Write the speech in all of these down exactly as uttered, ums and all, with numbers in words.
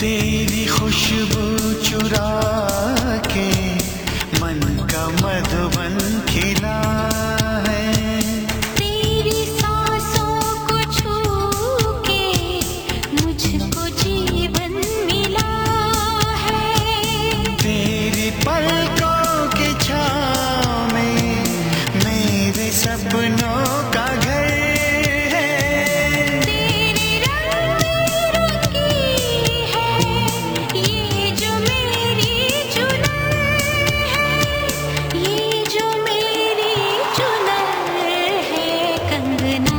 तेरी खुशबू चुरा के मन का मधुबन खिला है। तेरी सांसों को छू के मुझको जीवन मिला है। तेरी पलकों की छाँव में मेरे सपनों का घर है। तेरी रंग रंगी है ये जो मेरी चुनर है। ये जो मेरी चुनर है कंगना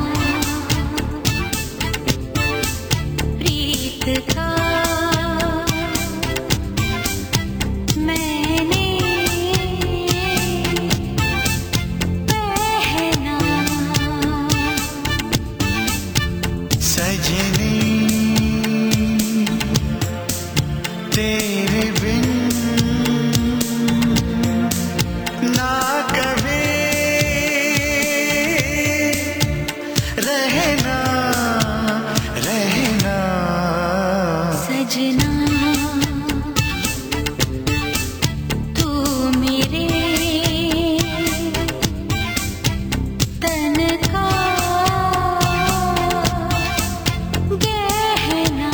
प्रीत का मैंने पहना। सजनी तेरे बिन ना कभी रहना रहना। सजना तू मेरे तन का गहना।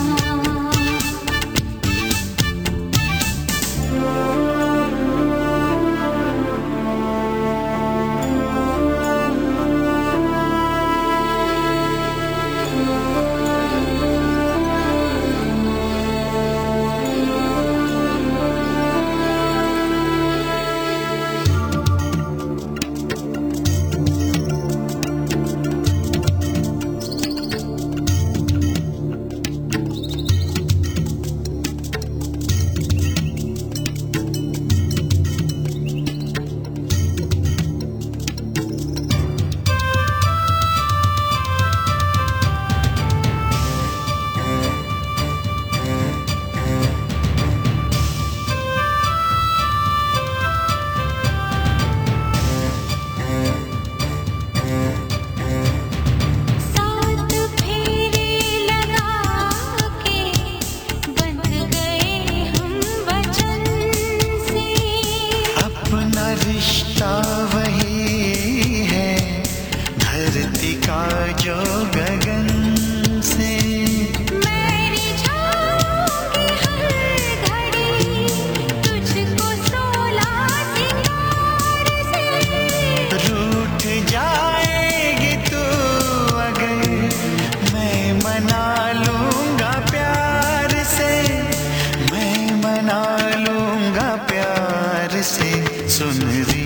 सात फेरे लगा के बंध गए हम वचन से। अपना रिश्ता वही है धरती का जो गगन से। मेरी जाऊंगी हर घड़ी तुझको सोला सिंगार से। रूठ जाएगी तू अगर मैं मना लूंगा प्यार से। मैं मना लूंगा प्यार से। सुन री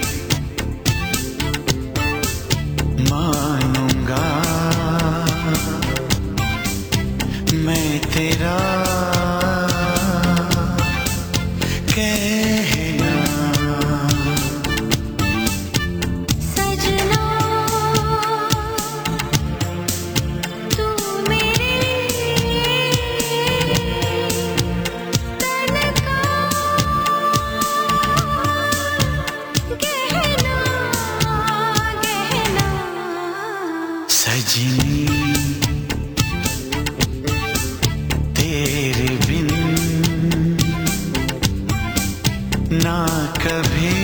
मानूंगा मैं तेरा कहना। सजना तू मेरे तन का गहना गहना। सजनी तेरे बिन ना कभी